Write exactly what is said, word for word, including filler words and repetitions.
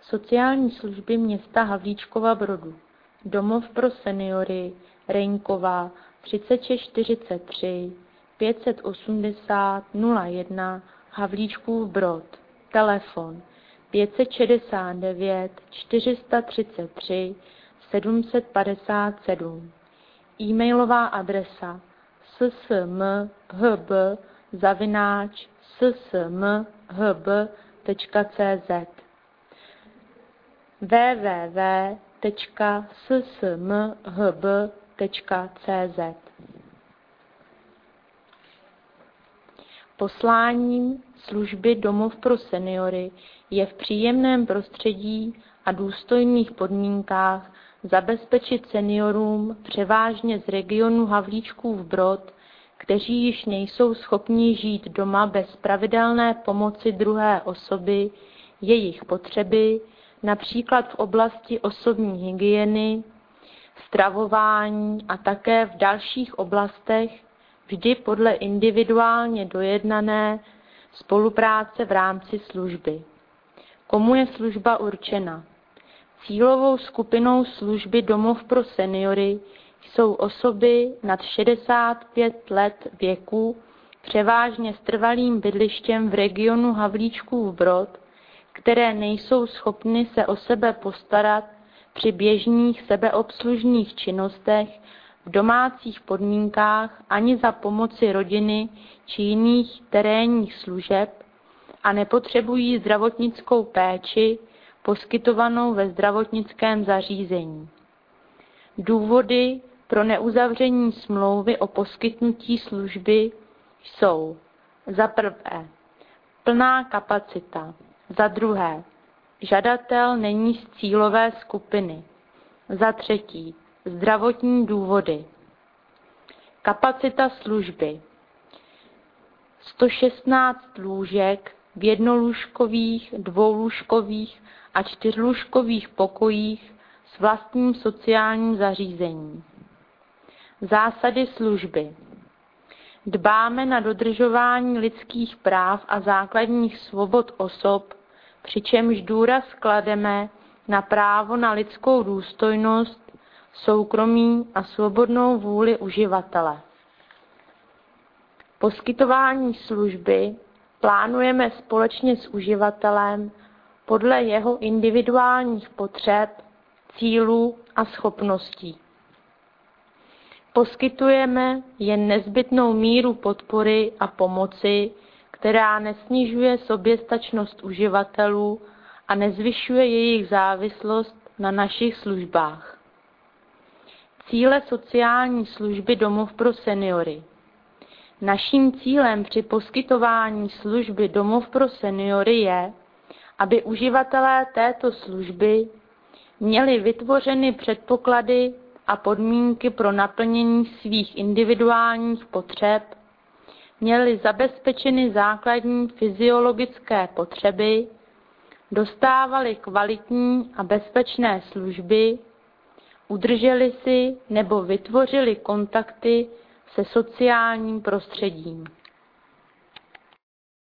Sociální služby města Havlíčkova Brodu. Domov pro seniory Reňkova třicet šest čtyřicet tři pět set osmdesát nula jedna Havlíčkův Brod. Telefon pět set šedesát devět čtyři sta třicet tři sedm set padesát sedm. E-mailová adresa ssmhb zavináč ssmhb tečka cz w w w tečka ssmhb tečka cz. Posláním služby Domov pro seniory je v příjemném prostředí a důstojných podmínkách zabezpečit seniorům převážně z regionu Havlíčkův Brod, kteří již nejsou schopni žít doma bez pravidelné pomoci druhé osoby, jejich potřeby, například v oblasti osobní hygieny, stravování a také v dalších oblastech, vždy podle individuálně dojednané spolupráce v rámci služby. Komu je služba určena? Cílovou skupinou služby Domov pro seniory jsou osoby nad šedesát pět let věku, převážně s trvalým bydlištěm v regionu Havlíčkův Brod, které nejsou schopny se o sebe postarat při běžných sebeobslužných činnostech v domácích podmínkách ani za pomoci rodiny či jiných terénních služeb a nepotřebují zdravotnickou péči poskytovanou ve zdravotnickém zařízení. Důvody pro neuzavření smlouvy o poskytnutí služby jsou: za prvé plná kapacita, za druhé žadatel není z cílové skupiny, za třetí zdravotní důvody. Kapacita služby sto šestnáct lůžek v jednolůžkových, dvoulůžkových a čtyřlůžkových pokojích s vlastním sociálním zařízením. Zásady služby. Dbáme na dodržování lidských práv a základních svobod osob, přičemž důraz klademe na právo na lidskou důstojnost, soukromí a svobodnou vůli uživatele. Poskytování služby plánujeme společně s uživatelem podle jeho individuálních potřeb, cílů a schopností. Poskytujeme jen nezbytnou míru podpory a pomoci, která nesnižuje soběstačnost uživatelů a nezvyšuje jejich závislost na našich službách. Cíle sociální služby Domov pro seniory. Naším cílem při poskytování služby Domov pro seniory je, aby uživatelé této služby měli vytvořeny předpoklady a podmínky pro naplnění svých individuálních potřeb, měli zabezpečeny základní fyziologické potřeby, dostávali kvalitní a bezpečné služby, udrželi si nebo vytvořili kontakty se sociálním prostředím.